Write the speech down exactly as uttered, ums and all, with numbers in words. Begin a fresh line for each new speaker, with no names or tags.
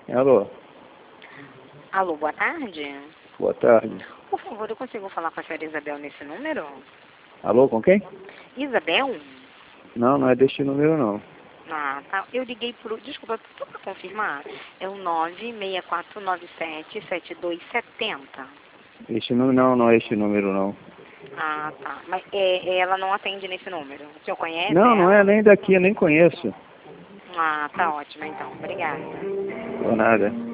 Alô?
Alô, boa tarde.
Boa tarde.
Por favor, eu consigo falar com a senhora Isabel nesse número?
Alô, com quem?
Isabel?
Não, não é deste número, não.
Ah, tá. Eu liguei pro... Desculpa, só pra confirmar. É o nove seis quatro nove sete sete dois sete zero.
Este número, não, não é este número, não.
Ah, tá. Mas é, ela não atende nesse número. O senhor conhece
Não, não
ela?
é nem daqui, eu nem conheço.
Ah, tá ótimo, então. Obrigada.
Por nada.